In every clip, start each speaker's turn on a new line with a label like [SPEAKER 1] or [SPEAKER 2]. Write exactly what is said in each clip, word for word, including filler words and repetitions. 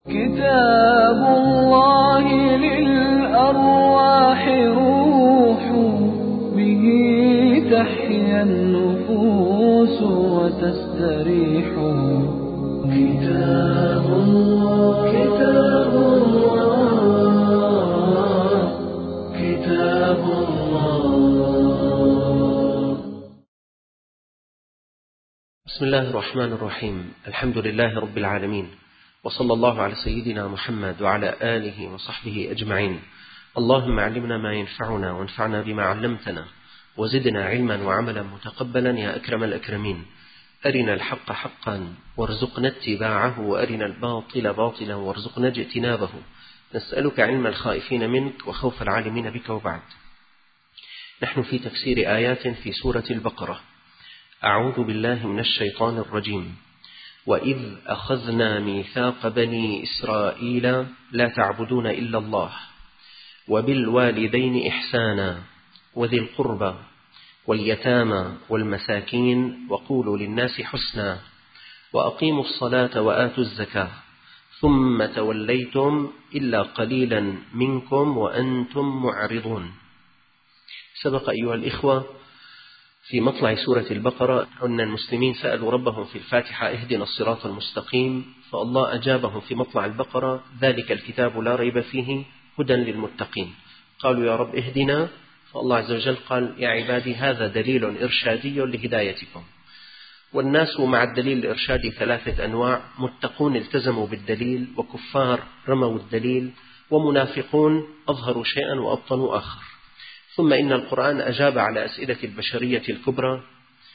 [SPEAKER 1] كتاب الله للأرواح روح، به تحيا النفوس وتستريح. كتاب الله كتاب الله كتاب الله.
[SPEAKER 2] بسم الله الرحمن الرحيم. الحمد لله رب العالمين، وصلى الله على سيدنا محمد وعلى آله وصحبه أجمعين. اللهم علمنا ما ينفعنا وانفعنا بما علمتنا، وزدنا علما وعملا متقبلا يا أكرم الأكرمين. أرنا الحق حقا وارزقنا اتباعه، وأرنا الباطل باطلا وارزقنا اجتنابه. نسألك علم الخائفين منك وخوف العالمين بك. وبعد، نحن في تفسير آيات في سورة البقرة. أعوذ بالله من الشيطان الرجيم. وإذ أخذنا ميثاق بني إسرائيل لا تعبدون إلا الله وبالوالدين إحسانا وذي القربى واليتامى والمساكين وقولوا للناس حسنا وأقيموا الصلاة وآتوا الزكاة ثم توليتم إلا قليلا منكم وأنتم معرضون. سبق أيها الإخوة في مطلع سورة البقرة أن المسلمين سألوا ربهم في الفاتحة اهدنا الصراط المستقيم، فالله أجابهم في مطلع البقرة ذلك الكتاب لا ريب فيه هدى للمتقين. قالوا يا رب اهدنا، فالله عز وجل قال يا عبادي هذا دليل إرشادي لهدايتكم. والناس مع الدليل الإرشادي ثلاثة أنواع: متقون التزموا بالدليل، وكفار رموا الدليل، ومنافقون أظهروا شيئا وأبطنوا آخر. ثم إن القرآن أجاب على أسئلة البشرية الكبرى: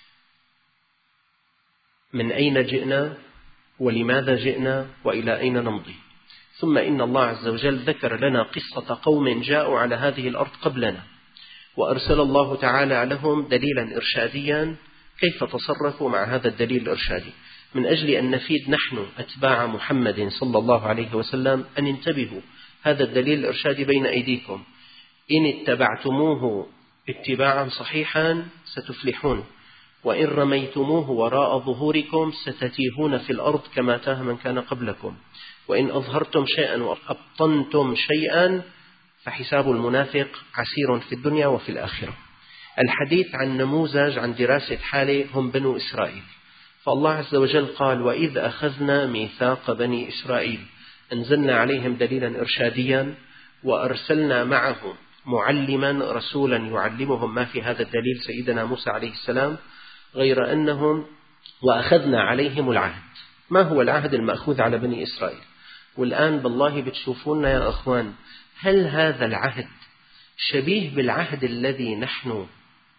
[SPEAKER 2] من أين جئنا ولماذا جئنا وإلى أين نمضي. ثم إن الله عز وجل ذكر لنا قصة قوم جاءوا على هذه الأرض قبلنا، وأرسل الله تعالى لهم دليلا إرشاديا كيف تصرفوا مع هذا الدليل الإرشادي، من أجل أن نفيد نحن أتباع محمد صلى الله عليه وسلم أن انتبهوا، هذا الدليل الإرشادي بين أيديكم، إن اتبعتموه اتباعا صحيحا ستفلحون، وإن رميتموه وراء ظهوركم ستتيهون في الأرض كما تاه من كان قبلكم، وإن أظهرتم شيئا وأبطنتم شيئا فحساب المنافق عسير في الدنيا وفي الآخرة. الحديث عن نموذج، عن دراسة حالة هم بنو إسرائيل. فالله عز وجل قال وإذ أخذنا ميثاق بني إسرائيل، أنزلنا عليهم دليلا إرشاديا وأرسلنا معه معلما رسولا يعلمهم ما في هذا الدليل سيدنا موسى عليه السلام، غير أنهم وأخذنا عليهم العهد. ما هو العهد المأخوذ على بني إسرائيل؟ والآن بالله بتشوفونا يا أخوان، هل هذا العهد شبيه بالعهد الذي نحن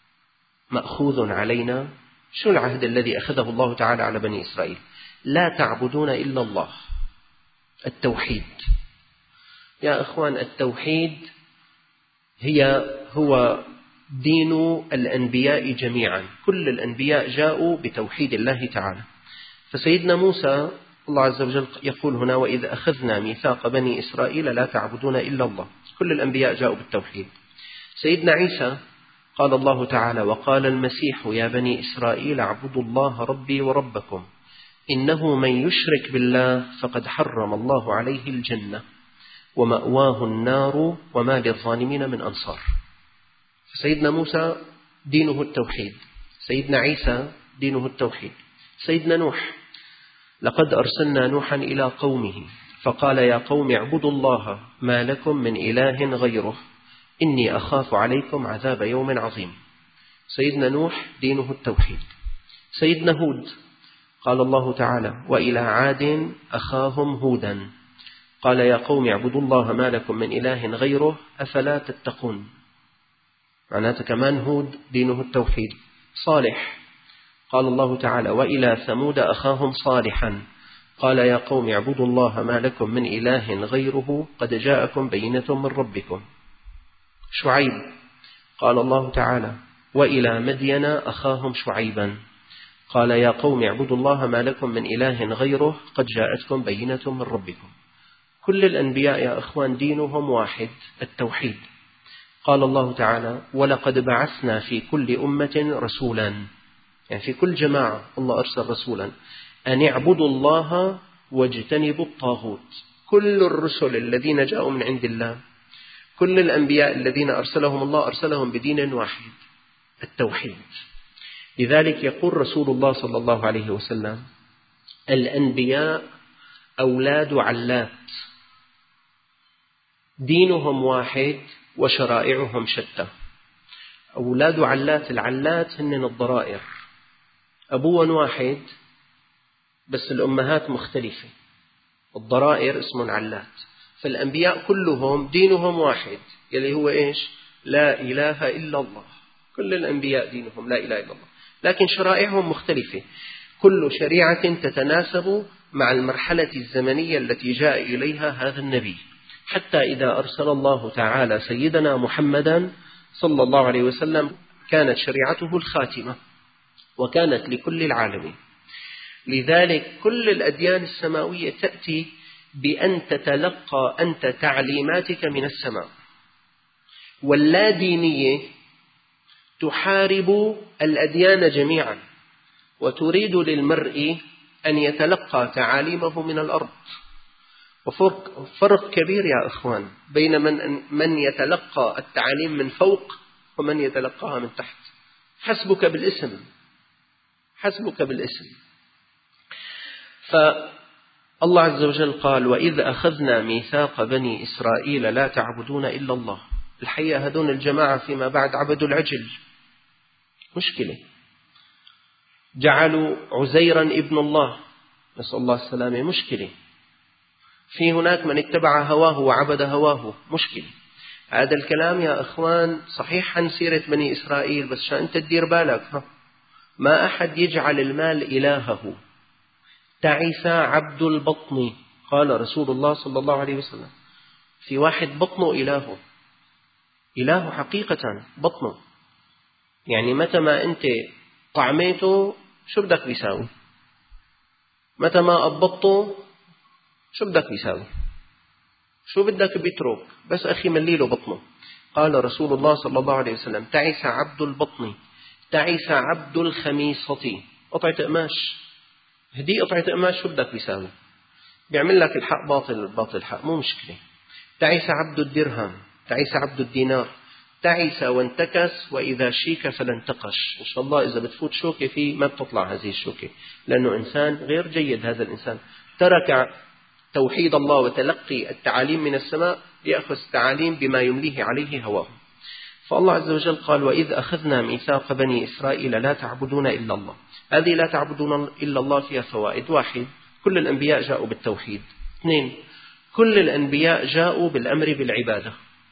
[SPEAKER 2] مأخوذ علينا؟ شو العهد الذي أخذه الله تعالى على بني إسرائيل؟ لا تعبدون إلا الله، التوحيد. يا أخوان، التوحيد هي هو دين الأنبياء جميعا، كل الأنبياء جاءوا بتوحيد الله تعالى. فسيدنا موسى الله عز وجل يقول هنا وإذ أخذنا ميثاق بني إسرائيل لا تعبدون إلا الله، كل الأنبياء جاءوا بالتوحيد. سيدنا عيسى قال الله تعالى وقال المسيح يا بني إسرائيل اعبدوا الله ربي وربكم إنه من يشرك بالله فقد حرم الله عليه الجنة ومأواه النار وما للظالمين من أنصار. سيدنا موسى دينه التوحيد، سيدنا عيسى دينه التوحيد. سيدنا نوح لقد أرسلنا نوحا إلى قومه فقال يا قوم اعبدوا الله ما لكم من إله غيره إني أخاف عليكم عذاب يوم عظيم. سيدنا نوح دينه التوحيد. سيدنا هود قال الله تعالى وإلى عاد أخاهم هودا قال يا قوم اعبدوا الله ما لكم من إله غيره أفلا تتقون. معناته كمان هود دينه التوحيد. صالح قال الله تعالى وإلى ثمود أخاهم صالحا قال يا قوم اعبدوا الله ما لكم من إله غيره قد جاءكم بينة من ربكم. شعيب قال الله تعالى وإلى مدين أخاهم شعيبا قال يا قوم اعبدوا الله ما لكم من إله غيره قد جاءتكم بينة من ربكم. كل الأنبياء يا أخوان دينهم واحد، التوحيد. قال الله تعالى ولقد بعثنا في كل أمة رسولا، يعني في كل جماعة الله أرسل رسولا أن اعبدوا الله واجتنبوا الطاغوت. كل الرسل الذين جاءوا من عند الله، كل الأنبياء الذين أرسلهم الله أرسلهم بدين واحد، التوحيد. لذلك يقول رسول الله صلى الله عليه وسلم: الأنبياء أولاد علات، دينهم واحد وشرائعهم شتى. أولاد علات، العلات هن الضرائر، أبوهم واحد بس الأمهات مختلفة، الضرائر اسمهم علات. فالأنبياء كلهم دينهم واحد، يلي هو إيش؟ لا إله إلا الله. كل الأنبياء دينهم لا إله إلا الله، لكن شرائعهم مختلفة، كل شريعة تتناسب مع المرحلة الزمنية التي جاء إليها هذا النبي. حتى إذا أرسل الله تعالى سيدنا محمدا صلى الله عليه وسلم كانت شريعته الخاتمة وكانت لكل العالمين. لذلك كل الأديان السماوية تأتي بأن تتلقى أنت تعليماتك من السماء، واللا دينية تحارب الأديان جميعا وتريد للمرء أن يتلقى تعاليمه من الأرض. وفرق فرق كبير يا أخوان بين من, من يتلقى التعاليم من فوق ومن يتلقاها من تحت. حسبك بالاسم، حسبك بالاسم. فالله عز وجل قال: وإذ أخذنا ميثاق بني إسرائيل لا تعبدون إلا الله. الحقيقة هذون الجماعة فيما بعد عبدوا العجل، مشكلة، جعلوا عزيرا ابن الله، نسأل الله السلامة، مشكلة. في هناك من اتبع هواه وعبد هواه، مشكلة. هذا الكلام يا أخوان صحيح عن سيرة بني إسرائيل، بس شان أنت تدير بالك، ها؟ ما أحد يجعل المال إلهه. تعس عبد البطن، قال رسول الله صلى الله عليه وسلم. في واحد بطنه إلهه، إله حقيقة بطنه، يعني متى ما أنت طعميته شو بدك بيساوي، متى ما أضبطته شو بدك بيساوي، شو بدك بيترك، بس أخي مليله بطنه. قال رسول الله صلى الله عليه وسلم: تعس عبد البطن، تعس عبد الخميصة. قطعة قماش، هدي قطعة قماش شو بدك بيساوي، بيعمل لك الحق باطل الباطل حق، مو مشكلة. تعس عبد الدرهم، تعس عبد الدينار، تعس وانتكس وإذا شيك فلانتقش. إن شاء الله إذا بتفوت شوكة فيه ما بتطلع هذه الشوكة، لأنه إنسان غير جيد. هذا الإنسان ترك توحيد الله وتلقي التعاليم من السماء ليأخذ التعاليم بما يمليه عليه هواه. فالله عز وجل قال: وإذ أخذنا ميثاق بني إسرائيل لا تعبدون إلا الله. هذه لا تعبدون إلا الله فيها فوائد: واحد، كل الأنبياء جاءوا بالتوحيد. اثنين، كل الأنبياء جاءوا بالأمر بالعبادة.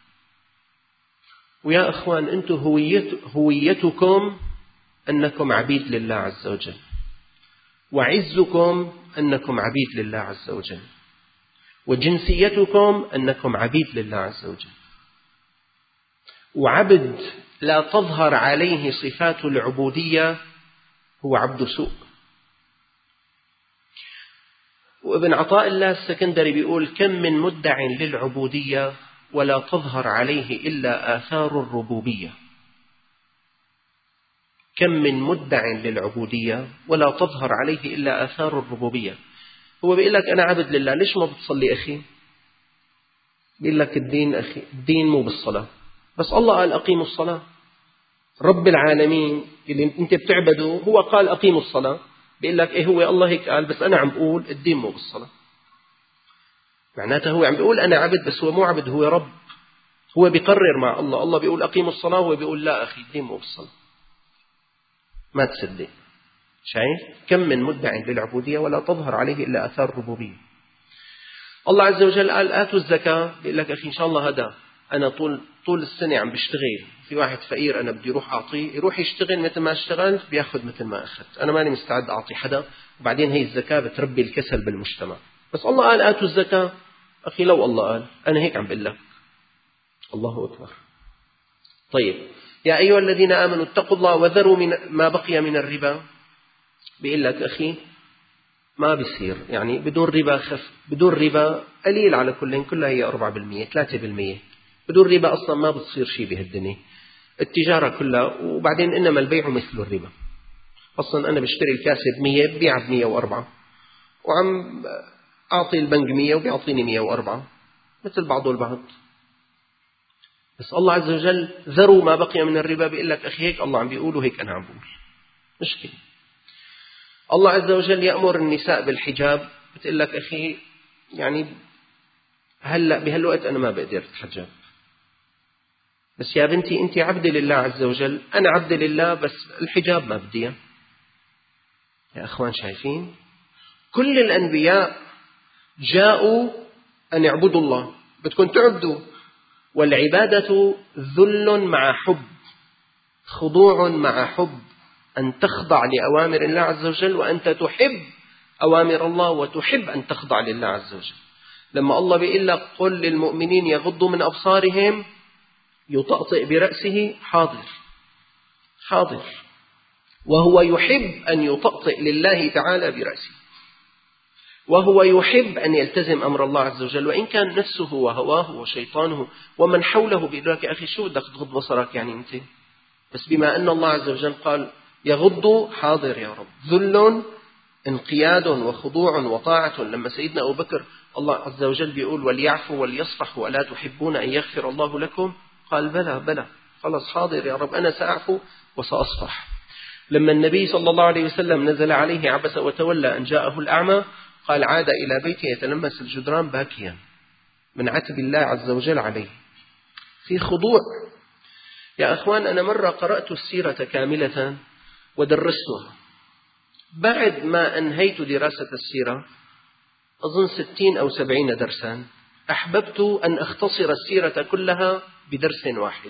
[SPEAKER 2] ويا أخوان أنتم هويت هويتكم أنكم عبيد لله عز وجل، وعزكم أنكم عبيد لله عز وجل، وجنسيتكم أنكم عبيد لله عز وجل. وعبد لا تظهر عليه صفات العبودية هو عبد سوء. وابن عطاء الله السكندري بيقول: كم من مدع للعبودية ولا تظهر عليه إلا آثار الربوبية. كم من مدع للعبودية ولا تظهر عليه إلا آثار الربوبية. هو بيقول لك أنا عبد لله، ليش ما بتصلي أخي؟ بيقول لك الدين أخي، الدين مو بالصلاة، بس الله قال أقيموا الصلاة. رب العالمين اللي أنت بتعبده هو قال أقيموا الصلاة. بيقول لك إيه، هو الله هيك قال، بس أنا عم بقول الدين مو بالصلاة. معناته هو عم بيقول أنا عبد، بس هو مو عبد، هو رب. هو بيقرر مع الله، الله بيقول أقيموا الصلاة، هو بيقول لا أخي الدين مو بالصلاة. ما تصدق. شايف كم من مدع للعبودية ولا تظهر عليه إلا آثار الربوبية. الله عز وجل قال آتوا الزكاة. بيقول لك أخي إن شاء الله هذا أنا طول طول السنة عم بشتغل، في واحد فقير أنا بدي أروح أعطيه، يروح يشتغل مثل ما اشتغلت بياخذ مثل ما أخذت، أنا ماني مستعد أعطي حدا. وبعدين هي الزكاة بتربي الكسل بالمجتمع. بس الله قال آتوا الزكاة. أخي لو الله قال أنا هيك عم بقول لك. الله أكبر. طيب يا أيها الذين آمنوا اتقوا الله وذروا من ما بقي من الربا. بيقول لك أخي ما بيصير، يعني بدون ربا خف، بدون ربا قليل على كلين، كلها هي أربعة بالمئة ثلاثة بالمئة. بدون ربا أصلا ما بتصير شيء بهالدنيا، التجارة كلها. وبعدين إنما البيع مثل الربا. أصلا أنا بشتري الكاسة بمية ببيع بمية وأربعة، وعم أعطي البنك مية وبيعطيني مية وأربعة مثل بعضه البعض. بس الله عز وجل ذروا ما بقي من الربا، بيقول لك أخي هيك الله عم بيقول وهيك أنا عم بقول، مشكلة. الله عز وجل يأمر النساء بالحجاب، بتقول لك أخي يعني هلأ بهالوقت أنا ما بقدر أتحجب. بس يا بنتي أنت عبد لله عز وجل، أنا عبد لله بس الحجاب ما بدي. يا أخوان شايفين كل الأنبياء جاءوا أن يعبدوا الله، بدكم تعبدوا، والعبادة ذل مع حب، خضوع مع حب، أن تخضع لأوامر الله عز وجل وأنت تحب أوامر الله وتحب أن تخضع لله عز وجل. لما الله بيقول لك قل للمؤمنين يغضوا من أبصارهم، يطأطئ برأسه حاضر حاضر، وهو يحب أن يطأطئ لله تعالى برأسه، وهو يحب أن يلتزم أمر الله عز وجل، وإن كان نفسه وهواه وشيطانه ومن حوله بيقول لك يا أخي شو بدك تغض بصرك يعني أنت، بس بما أن الله عز وجل قال يغض حاضر يا رب، ذل انقياد وخضوع وطاعة. لما سيدنا أبو بكر الله عز وجل بيقول وليعفوا وليصفحوا ألا تحبون أن يغفر الله لكم، قال بلى بلى خلاص حاضر يا رب أنا سأعفو وسأصفح. لما النبي صلى الله عليه وسلم نزل عليه عبس وتولى أن جاءه الأعمى، قال عاد إلى بيته يتلمس الجدران باكيا من عتب الله عز وجل عليه، في خضوع. يا أخوان أنا مرة قرأت السيرة كاملة ودرستها، بعد ما أنهيت دراسة السيرة أظن ستين أو سبعين درسا، أحببت أن أختصر السيرة كلها بدرس واحد،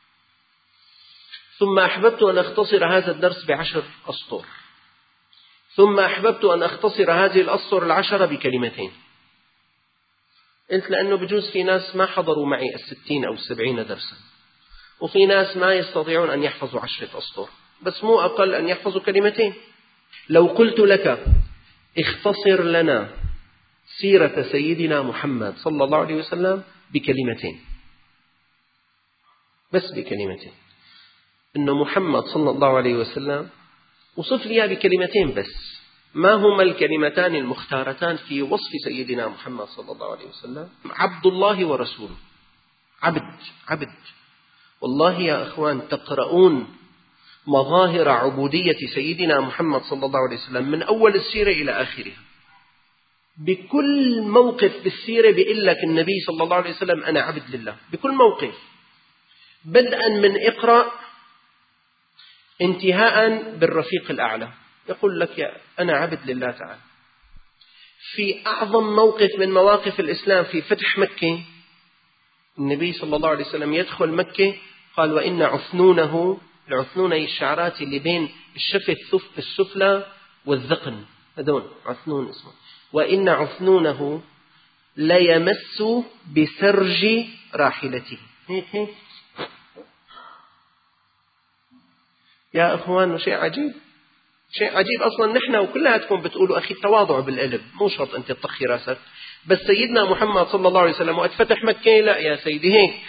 [SPEAKER 2] ثم أحببت أن أختصر هذا الدرس بعشر أسطر، ثم أحببت أن أختصر هذه الأسطر العشرة بكلمتين. قلت لأنه بجوز في ناس ما حضروا معي الستين أو السبعين درسا، وفي ناس ما يستطيعون أن يحفظوا عشرة أسطر، بس مو أقل أن يحفظوا كلمتين. لو قلت لك اختصر لنا سيرة سيدنا محمد صلى الله عليه وسلم بكلمتين، بس بكلمتين، إنه محمد صلى الله عليه وسلم وصف لي بكلمتين بس، ما هما الكلمتان المختارتان في وصف سيدنا محمد صلى الله عليه وسلم؟ عبد الله ورسوله. عبد عبد والله يا أخوان تقرؤون مظاهر عبودية سيدنا محمد صلى الله عليه وسلم من أول السيرة إلى آخرها، بكل موقف بالسيرة بيقول لك النبي صلى الله عليه وسلم أنا عبد لله، بكل موقف، بدءا من اقرأ انتهاء بالرفيق الأعلى يقول لك يا أنا عبد لله تعالى. في أعظم موقف من مواقف الإسلام في فتح مكة، النبي صلى الله عليه وسلم يدخل مكة قال وإن عثنونه، العثنون هي الشعرات اللي بين الشفة السفلى والذقن، هذول عثنون اسمه، وإن عثنونه لا يمس بسرج راحلته. هيك هيك يا أخوان، شيء عجيب، شيء عجيب. أصلا نحن وكلاتكم بتقولوا أخي التواضع بالقلب، مو شرط أنت تطخي راسك، بس سيدنا محمد صلى الله عليه وسلم وقت فتح مكة لا يا سيدي هيك،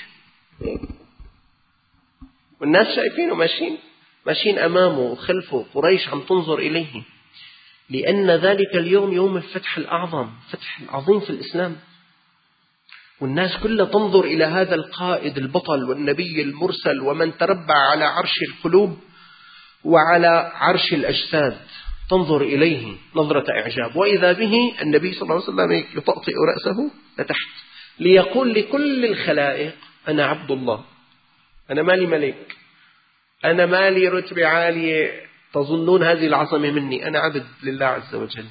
[SPEAKER 2] والناس شايفينه ماشيين ماشيين أمامه وخلفه، قريش عم تنظر إليه، لأن ذلك اليوم يوم الفتح الأعظم، فتح العظيم في الإسلام، والناس كلها تنظر إلى هذا القائد البطل والنبي المرسل ومن تربع على عرش القلوب وعلى عرش الأجساد، تنظر إليه نظرة إعجاب، وإذا به النبي صلى الله عليه وسلم يطأطئ رأسه لتحت ليقول لكل الخلائق أنا عبد الله، أنا مالي ملك، أنا مالي رتبة عالية تظنون هذه العظمة مني، أنا عبد لله عز وجل.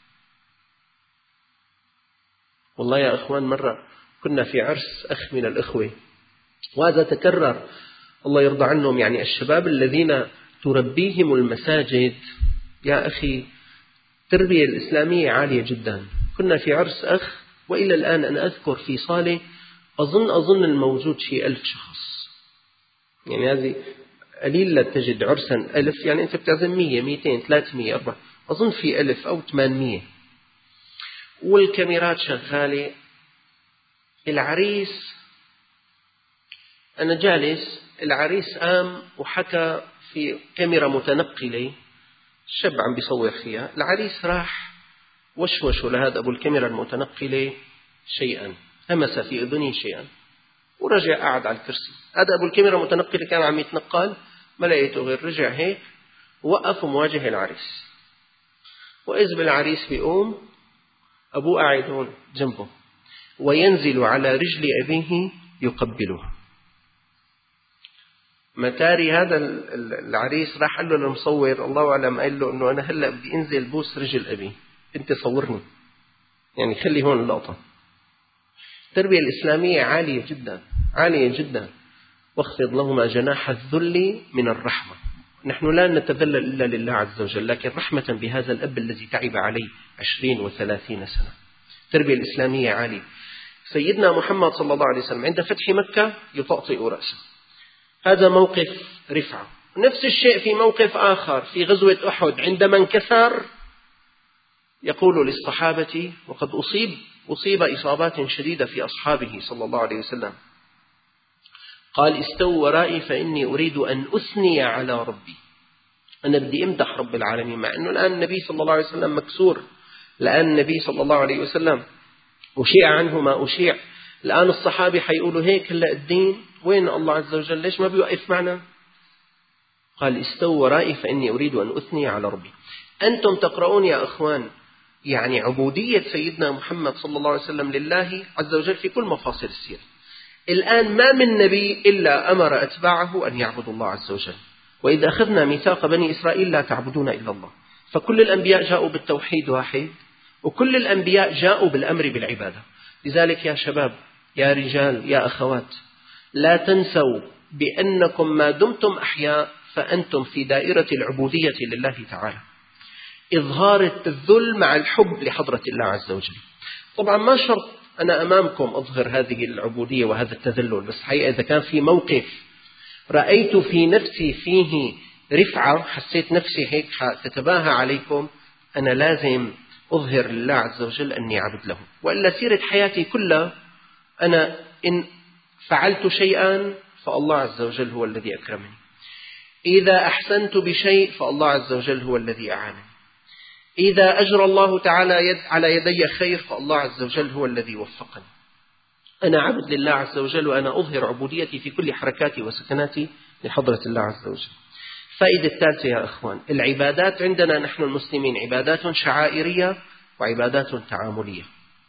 [SPEAKER 2] والله يا أخوان مرة كنا في عرس أخ من الإخوة، وهذا تكرر الله يرضى عنهم، يعني الشباب الذين تربيهم المساجد يا أخي التربية الإسلامية عالية جدا. كنا في عرس أخ، وإلى الآن أنا أذكر في صالة أظن أظن الموجود شيء ألف شخص، يعني هذه قليل لا تجد عرسا ألف، يعني أنت بتعزم مية ميتين ثلاثمية أربعة، أظن في ألف أو ثمانمية، والكاميرات شغالة. العريس أنا جالس، العريس قام وحكى في كاميرا متنقلة، الشاب عم بيصور فيها، العريس راح وشوشوا لهذا أبو الكاميرا المتنقلة شيئا، همس في أذنه شيئا، ورجع قاعد على الكرسي. هذا أبو الكاميرا المتنقلة كان عم يتنقل، ما لقيته غير رجع هيك ووقف مواجه العريس، وإذ بالعريس بيقوم أبوه قاعد هون جنبه، وينزل على رجل أبيه يقبله. متاري هذا العريس راح قال له للمصور، الله أعلم، قال له إنه أنا هلأ بدي أنزل بوس رجل أبي، أنت صورني، يعني خلي هون اللقطة. التربية الإسلامية عالية جدا، عالية جدا. واخفض لهما جناح الذل من الرحمة. نحن لا نتذلل إلا لله عز وجل، لكن رحمة بهذا الأب الذي تعب عليه عشرين وثلاثين سنة. التربية الإسلامية عالية. سيدنا محمد صلى الله عليه وسلم عند فتح مكة يطأطئ رأسه، هذا موقف رفعة. نفس الشيء في موقف آخر في غزوة أحد، عندما انكسر يقول للصحابة، وقد أصيب أصيب إصابات شديدة في أصحابه صلى الله عليه وسلم، قال استووا ورائي فإني أريد أن أثني على ربي. أنا بدي أمدح رب العالمين، مع أنه الآن النبي صلى الله عليه وسلم مكسور، الآن النبي صلى الله عليه وسلم أشيع عنه ما أشيع، الآن الصحابة حيقولوا هيك هلأ الدين وين الله عز وجل، ليش ما بيوقف معنا؟ قال استووا ورائي فإني أريد أن أثني على ربي. أنتم تقرؤون يا أخوان يعني عبودية سيدنا محمد صلى الله عليه وسلم لله عز وجل في كل مفاصل السيرة. الآن ما من نبي إلا أمر أتباعه أن يعبدوا الله عز وجل، وإذا أخذنا ميثاق بني إسرائيل لا تعبدون إلا الله. فكل الأنبياء جاءوا بالتوحيد واحد، وكل الأنبياء جاءوا بالأمر بالعبادة. لذلك يا شباب، يا رجال، يا أخوات، لا تنسوا بأنكم ما دمتم أحياء فأنتم في دائرة العبودية لله تعالى. إظهار الذل مع الحب لحضرة الله عز وجل. طبعا ما شرط أنا أمامكم أظهر هذه العبودية وهذا التذلل، بس حقيقة إذا كان في موقف رأيت في نفسي فيه رفعة، حسيت نفسي هيك تتباهى عليكم، أنا لازم أظهر لله عز وجل أني عبد له. وإلا سيرة حياتي كلها أنا إن فعلت شيئا فالله عز وجل هو الذي أكرمني، إذا أحسنت بشيء فالله عز وجل هو الذي أعانني، إذا أجرى الله تعالى يد على يدي خير فالله عز وجل هو الذي وفقني. أنا عبد لله عز وجل، وأنا أظهر عبوديتي في كل حركاتي وسكناتي لحضرة الله عز وجل. فائدة الثالثة يا أخوان، العبادات عندنا نحن المسلمين عبادات شعائرية وعبادات تعاملية.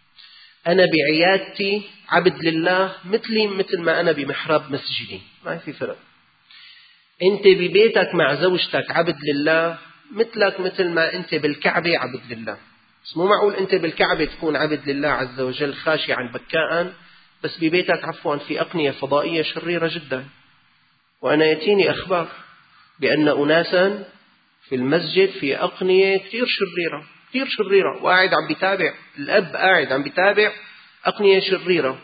[SPEAKER 2] أنا بعيادتي عبد لله مثلي مثل ما أنا بمحراب مسجدي، ما في فرق. أنت ببيتك مع زوجتك عبد لله مثلك مثل ما أنت بالكعبة عبد لله. بس مو معقول أنت بالكعبة تكون عبد لله عز وجل خاشعا بكاء، بس ببيتك عفوا في أقنية فضائية شريرة جدا. وأنا يأتيني أخبار بأن أناسا في المسجد في أقنية كثير شريرة كثير شريرة، وقاعد عم بيتابع، الأب قاعد عم بيتابع أقنية شريرة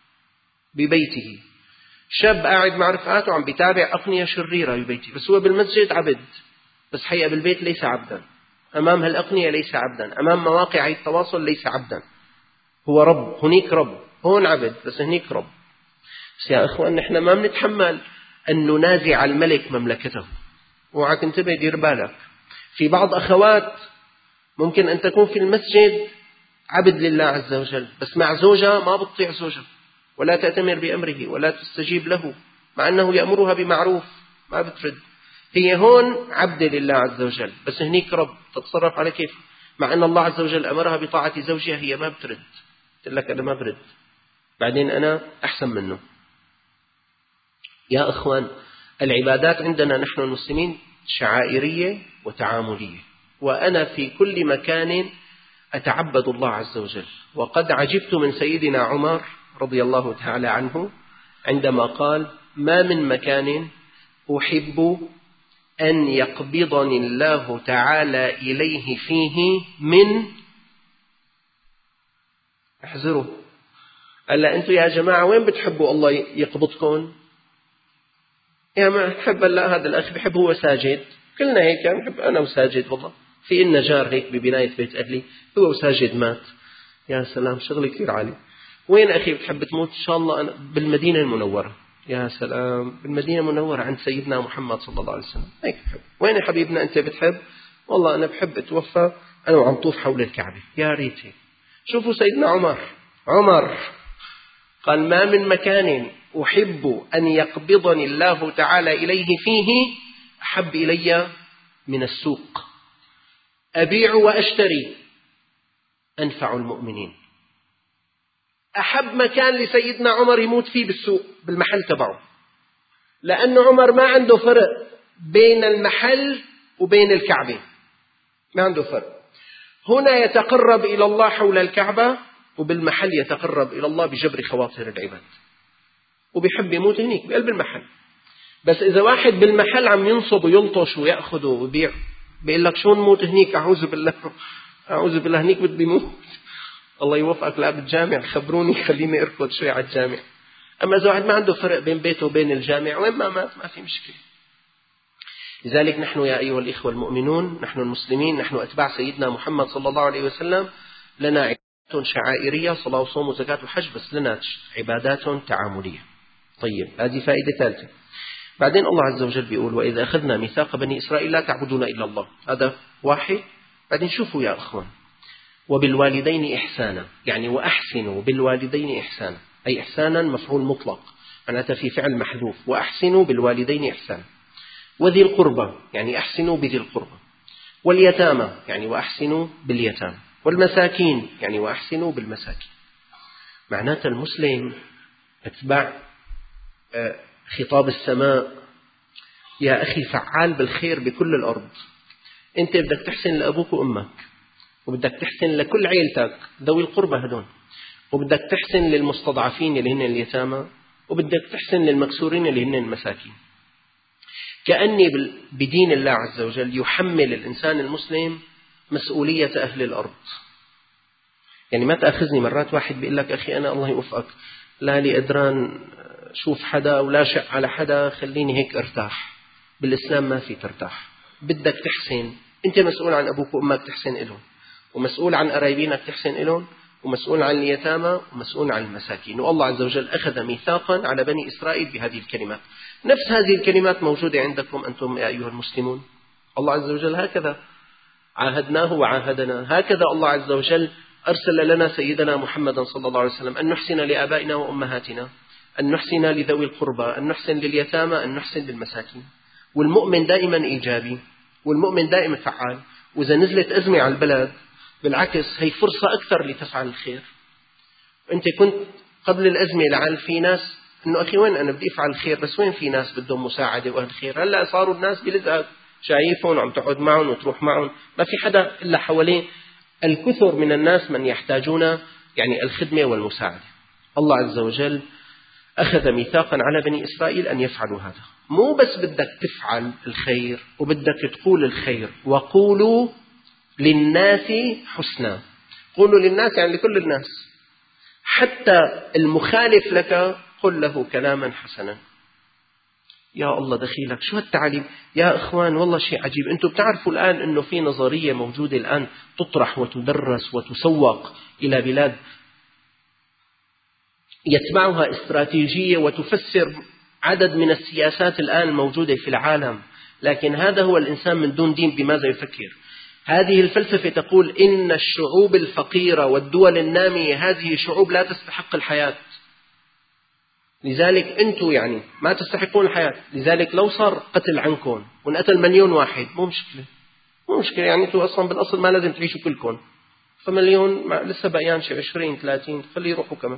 [SPEAKER 2] ببيته، شاب قاعد مع رفقاته عم بيتابع أقنية شريرة ببيته، بس هو بالمسجد عبد، بس حقيقة بالبيت ليس عبدا، أمام هالأقنية ليس عبدا، أمام مواقع التواصل ليس عبدا، هو رب، هنيك رب، هون عبد بس هنيك رب. بس يا أخوان نحن ما بنتحمل أن ننازع الملك مملكته. اوعى تنتبه، دير بالك، في بعض أخوات ممكن أن تكون في المسجد عبد لله عز وجل، بس مع زوجها ما بتطيع زوجها ولا تأتمر بأمره ولا تستجيب له، مع أنه يأمرها بمعروف ما بترد. هي هون عبد لله عز وجل، بس هنيك رب، تتصرف على كيف، مع أن الله عز وجل أمرها بطاعة زوجها هي ما بترد، تقول لك أنا ما برد، بعدين أنا أحسن منه. يا أخوان العبادات عندنا نحن المسلمين شعائرية وتعاملية، وأنا في كل مكان أتعبد الله عز وجل. وقد عجبت من سيدنا عمر رضي الله تعالى عنه عندما قال ما من مكان أحب أن يقبضني الله تعالى إليه فيه من احذروا. ألا أنتوا يا جماعة وين بتحبوا الله يقبضكم؟ يا ما تحب لا هذا الأخ بحب هو ساجد، كلنا هيك بحب أنا وساجد، والله في إلنا جار هيك ببناية بيت أهلي هو وساجد مات، يا سلام شغل كثير عالي. وين أخي بتحب تموت؟ إن شاء الله أنا بالمدينة المنورة، يا سلام بالمدينة المنورة عند سيدنا محمد صلى الله عليه وسلم، هيك بحب. وين يا حبيبنا أنت بتحب؟ والله أنا بحب أتوفى أنا وعم طوف حول الكعبة، يا ريت هيك. شوفوا سيدنا عمر عمر قال: ما من مكان أحب أن يقبضني الله تعالى إليه فيه أحب إلي من السوق، أبيع وأشتري أنفع المؤمنين. أحب مكان لسيدنا عمر يموت فيه بالسوق، بالمحل تبعه، لأن عمر ما عنده فرق بين المحل وبين الكعبة، ما عنده فرق. هنا يتقرب إلى الله حول الكعبة، وبالمحل يتقرب إلى الله بجبر خواطر العباد، وبيحب يموت هنيك بقلب المحل. بس إذا واحد بالمحل عم ينصب ويلطش ويأخذ ويبيع، بيقول لك شو نموت هنيك؟ أعوذ بالله أعوذ بالله، هنيك بدي موت. الله يوفقك لا بالجامع، خبروني خليني أركض شوي على الجامع. أما إذا واحد ما عنده فرق بين بيته وبين الجامع، وين ما مات ما في مشكلة. لذلك نحن يا أيها الإخوة المؤمنون، نحن المسلمين، نحن أتباع سيدنا محمد صلى الله عليه وسلم، لنا عبادات شعائرية، صلاة وصوم وزكاة وحج، بس لنا عبادات تعاملية. طيب، هذه فائدة ثالثة. بعدين الله عز وجل بيقول: وإذا أخذنا ميثاق بني إسرائيل لا تعبدون إلا الله. هذا واحد. بعدين شوفوا يا أخوان: وبالوالدين إحسانا، يعني وأحسنوا بالوالدين إحسانا، أي إحسانا مفعول مطلق، معناتها في فعل محذوف، وأحسنوا بالوالدين إحسانا. وذي القربى، يعني أحسنوا بذي القربى. واليتامى، يعني وأحسنوا باليتامى. والمساكين، يعني وأحسنوا بالمساكين. معناتها المسلم اتبع خطاب السماء: يا أخي فعال بالخير بكل الأرض. أنت بدك تحسن لأبوك وأمك، وبدك تحسن لكل عيلتك ذوي القربى هدون، وبدك تحسن للمستضعفين اللي هن اليتامى، وبدك تحسن للمكسورين اللي هن المساكين. كأني بدين الله عز وجل يحمل الإنسان المسلم مسؤولية أهل الأرض. يعني ما تأخذني مرات واحد بيقول لك: أخي أنا الله يوفقك لا لي أدران شوف حدا ولا شق على حدا، خليني هيك أرتاح. بالإسلام ما في ترتاح، بدك تحسن. أنت مسؤول عن أبوك وأمك تحسن إلهم، ومسؤول عن قرايبينك تحسن إلهم، ومسؤول عن اليتامى، ومسؤول عن المساكين. والله عز وجل أخذ ميثاقا على بني إسرائيل بهذه الكلمات. نفس هذه الكلمات موجودة عندكم أنتم يا أيها المسلمون. الله عز وجل هكذا عاهدناه وعاهدنا، هكذا الله عز وجل أرسل لنا سيدنا محمدا صلى الله عليه وسلم: أن نحسن لآبائنا وأمهاتنا، أن نحسن لذوي القربى، أن نحسن لليتامى، أن نحسن للمساكين. والمؤمن دائما إيجابي، والمؤمن دائما فعال. وإذا نزلت أزمة على البلد بالعكس هي فرصة أكثر لتفعل الخير. أنت كنت قبل الأزمة لعل في ناس إنه أخي وين أنا بدي أفعل الخير، بس وين في ناس بدهم مساعدة وأهل خير. هلأ صاروا الناس بلزقك، شايفهم عم تقعد معهم وتروح معهم، ما في حدا إلا حواليه. الكثر من الناس من يحتاجون يعني الخدمة والمساعدة. الله عز وجل أخذ ميثاقا على بني إسرائيل أن يفعلوا هذا. مو بس بدك تفعل الخير وبدك تقول الخير: وقولوا للناس حسنا. قولوا للناس يعني لكل الناس، حتى المخالف لك قل له كلاما حسنا. يا الله دخيلك شو هالتعليم يا إخوان، والله شيء عجيب. أنتم بتعرفوا الآن أنه في نظرية موجودة الآن تطرح وتدرس وتسوق إلى بلاد يتبعها استراتيجية وتفسر عدد من السياسات الآن الموجودة في العالم. لكن هذا هو الإنسان من دون دين بماذا يفكر. هذه الفلسفة تقول إن الشعوب الفقيرة والدول النامية هذه شعوب لا تستحق الحياة، لذلك أنتم يعني ما تستحقون الحياة. لذلك لو صار قتل عنكم ونقتل مليون واحد مو مشكلة، مو مشكلة. يعني أنتم أصلا بالأصل ما لازم تعيشوا كلكم، فمليون لسه بقيان شيء عشرين ثلاثين خليه يروحوا كمان.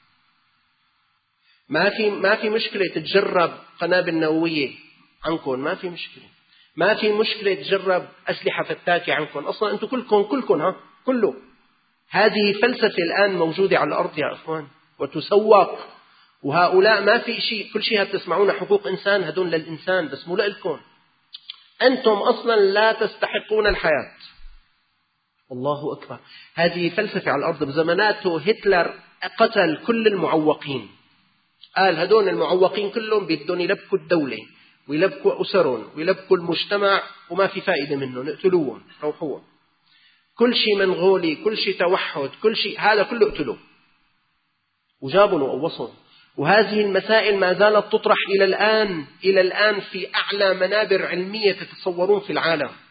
[SPEAKER 2] ما في ما في مشكلة تتجرب قنابل نووية عنكم، ما في مشكلة. ما في مشكلة تجرب أسلحة فتاكة عنكم، أصلا أنتم كلكم كلكم ها كله. هذه فلسفة الآن موجودة على الأرض يا أخوان وتسوق. وهؤلاء ما في شيء، كل شيء تسمعون حقوق إنسان، هدول للإنسان بس مو لكم. أنتم أصلا لا تستحقون الحياة. الله أكبر. هذه فلسفة على الأرض. بزماناته هتلر قتل كل المعوقين، قال هدول المعوقين كلهم بدهم يلبكوا الدولة ويلبكوا أسرهم ويلبكوا المجتمع وما في فائدة منه، نقتلوهم روحوهم. كل شيء منغولي، كل شيء توحد، كل شيء هذا كله اقتلوه، وجابوا وقوصهم. وهذه المسائل ما زالت تطرح إلى الآن إلى الآن في أعلى منابر علمية تتصورون في العالم.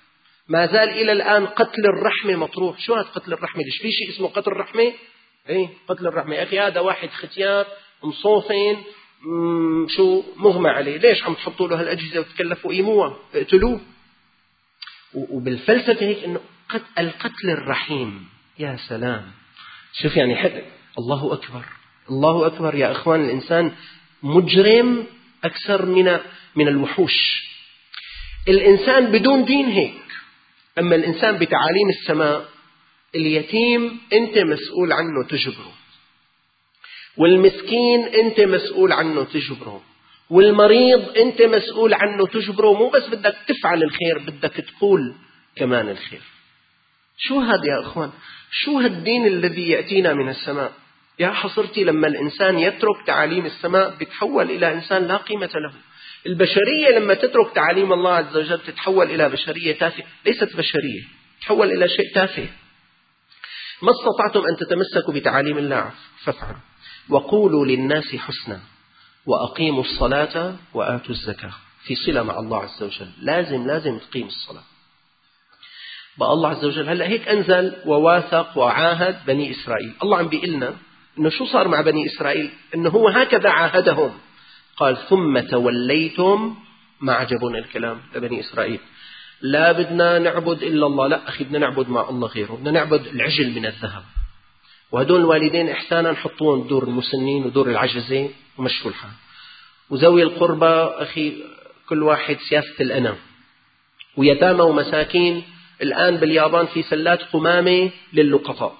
[SPEAKER 2] ما زال إلى الآن قتل الرحمة مطروح. شو هذا قتل الرحمة؟ ليش في شيء اسمه قتل الرحمة؟ إيه قتل الرحمة. أخي هذا واحد ختيار مصوفين شو مغمى عليه، ليش عم تحطوا له هالأجهزة وتكلفوا قيموها؟ اقتلوه. وبالفلسفة هيك إنه القتل الرحيم. يا سلام، شوف يعني حتى الله أكبر الله أكبر يا إخوان. الإنسان مجرم أكثر من من الوحوش. الإنسان بدون دين هيك، أما الإنسان بتعاليم السماء، اليتيم أنت مسؤول عنه تجبره، والمسكين أنت مسؤول عنه تجبره، والمريض أنت مسؤول عنه تجبره. مو بس بدك تفعل الخير، بدك تقول كمان الخير. شو هذا يا أخوان؟ شو هالدين الذي يأتينا من السماء؟ يا حصرتي لما الإنسان يترك تعاليم السماء بيتحول إلى إنسان لا قيمة له. البشرية لما تترك تعاليم الله عز وجل تتحول إلى بشرية تافهة، ليست بشرية، تتحول إلى شيء تافه. ما استطعتم أن تتمسكوا بتعاليم الله فافعلوا. وقولوا للناس حسنا وأقيموا الصلاة وآتوا الزكاة، في صلة مع الله عز وجل. لازم لازم تقيم الصلاة. بقى الله عز وجل هلأ هيك أنزل وواثق وعاهد بني إسرائيل. الله عم بيقلنا إنه شو صار مع بني إسرائيل، إنه هو هكذا عاهدهم. قال ثم توليتم، ما عجبون الكلام لبني إسرائيل. لا بدنا نعبد إلا الله، لا أخي بدنا نعبد مع الله غيره، بدنا نعبد العجل من الذهب، وهدول الوالدين إحسانا حطوهم دور المسنين ودور العجزة ومشوا الحال، وذوي القربى أخي كل واحد سياسة الأنا، ويتامى ومساكين. الآن باليابان في سلات قمامة للقطاء.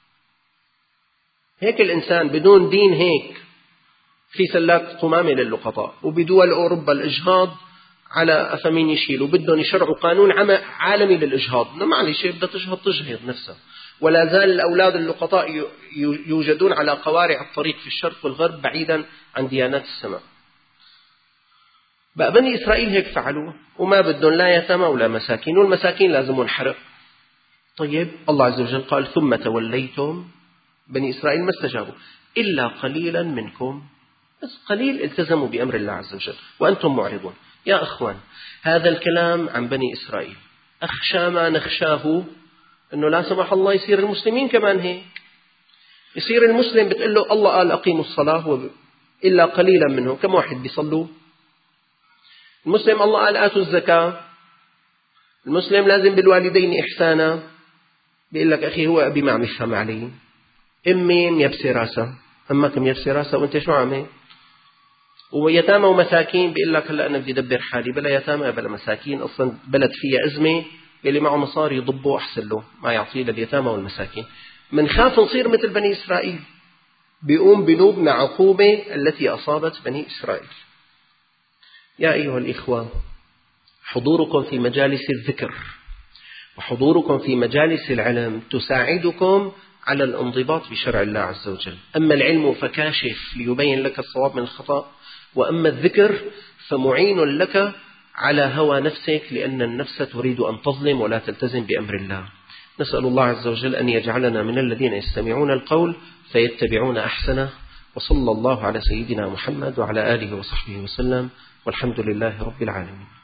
[SPEAKER 2] هيك الإنسان بدون دين هيك في سلات قمامة للقطاء. وبدول أوروبا الإجهاض على أثمين يشيل، وبدهم يشرعوا قانون عالمي للإجهاض. معلش بدها تجهض تجهض نفسها. ولا زال الأولاد اللقطاء يوجدون على قوارع الطريق في الشرق والغرب بعيدا عن ديانات السماء. بقى بني إسرائيل هيك فعلوا، وما بدهم لا يتامى ولا مساكين، والمساكين لازم ينحرق. طيب الله عز وجل قال ثم توليتم، بني إسرائيل ما استجابوا إلا قليلا منكم، بس قليل التزموا بأمر الله عز وجل وأنتم معرضون. يا أخوان هذا الكلام عن بني إسرائيل. أخشى ما نخشاه أنه لا سمح الله يصير المسلمين كمان هيك. يصير المسلم بتقول له الله قال أقيموا الصلاة إلا قليلا منهم. كم واحد بيصلوا؟ المسلم الله قال آتوا الزكاة. المسلم لازم بالوالدين إحسانا. بيقول لك أخي هو أبي ما عم يفهم علي، أمي ميبسي راسها، أمك ميبسي راسها وأنت شو عامل؟ ويتامى ومساكين بيقول لك هلا أنا بدي أدبر حالي، بلا يتامى بلا مساكين، أصلا بلد فيها أزمة، اللي معه مصاري يضبه أحسن له ما يعطيه لليتامى والمساكين. من خاف نصير مثل بني إسرائيل، بيقوم بنوبنا عقوبة التي أصابت بني إسرائيل. يا أيها الإخوة، حضوركم في مجالس الذكر وحضوركم في مجالس العلم تساعدكم على الانضباط بشرع الله عز وجل. أما العلم فكاشف ليبين لك الصواب من الخطأ، وأما الذكر فمعين لك على هوى نفسك، لأن النفس تريد أن تظلم ولا تلتزم بأمر الله. نسأل الله عز وجل أن يجعلنا من الذين يستمعون القول فيتبعون أحسنه. وصلى الله على سيدنا محمد وعلى آله وصحبه وسلم، والحمد لله رب العالمين.